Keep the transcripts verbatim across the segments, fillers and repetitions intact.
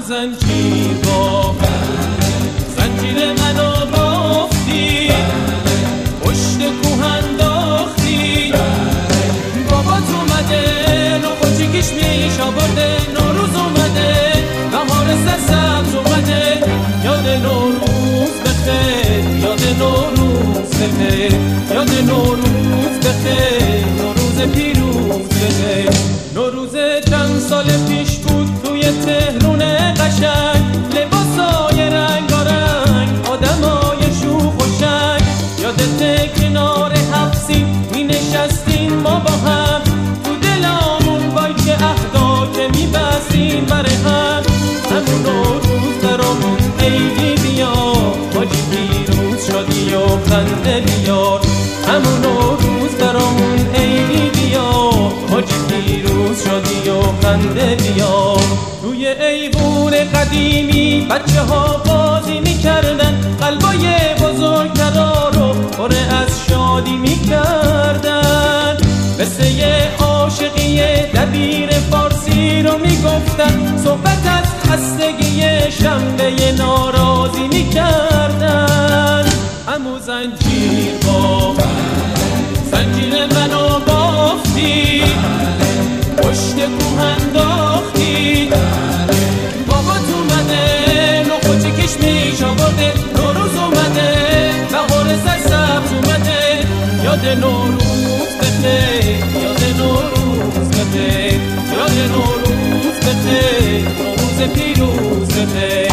زنجیر با زنجیر منو بافتی، پشت کوه انداختی. بابات اومده نخوچی کشمیش آورده، نوروز اومده بهار سرسبز اومده. یاد نوروز بخیر، یاد نوروز بخیر، یاد نوروز بخیر، نوروز پیروز بخیر. نوروز چند سال پیش بود توی تهرون قشنگ، لباسای رنگارنگ، آدمای شوخ و شنگ. یادت کنار حبسی می نشستیم ما با هم، تو دلامون وای که عهدا که می بستیم بر هم. همون نوروز برامون عیدی بیار، حاجی پیروز شادی و خنده بیار. همون نوروز برامون عیدی بیار، حاجی پیروز شادی و خنده بیار. توی ایوون قدیمی بچه ها بازی میکردن، قلبای بزرگترا رو پر از شادی میکردن. قصه عاشقی دبیر فارسی رو میگفتن، صحبت از خستگی شنبه ناراضی میکردن. عمو زنجیر با زنجیر منو بافتی، پشت کوه انداختی. بابات اومده نخوچی کشمیش آورده، نوروز اومده بهار سرسبز اومده. یاد نوروز بخیر، یاد نوروز بخیر، یاد نوروز بخیر، نوروز پیروز بخیر.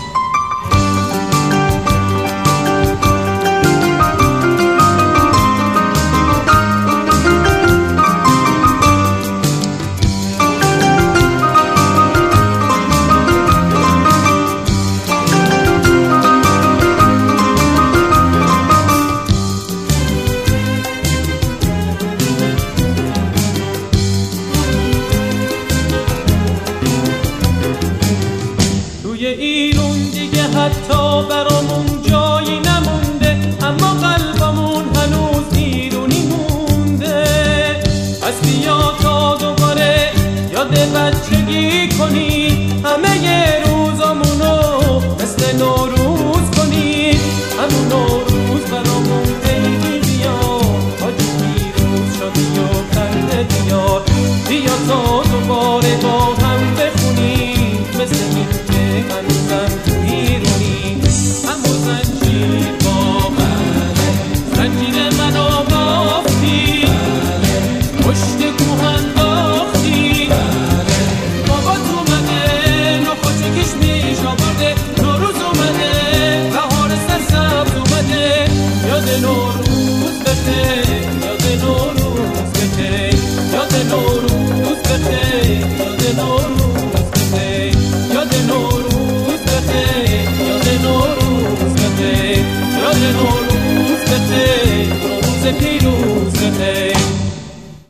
ایرون دیگه حتی برامون جایی نمونده، اما قلبمون هنوز ایرونی مونده. پس بیا تا دوباره یاد بچگی کنی، همه روزامونو مثل نوروز کنی. همون نوروز برامون عیدی بیار، حاجی پیروز شادی و خنده بیار. بیا تا دوباره با هم بخونیم مثل این که هنوزم تو ایرونی. همو زنجیر با زنجیر منو بافتی، پشت کوه انداختی. بابات اومده نخوچی کشمیش آورده، نوروز اومده بهار سرسبز اومده. یاد نوروز بخیر، یاد نوروز بخیر، یاد نوروز بخیر، یاد نوروز بخیر، یاد نوروز بخیر، یاد نوروز بخیر، یاد نوروز بخیر، نوروز پیروز.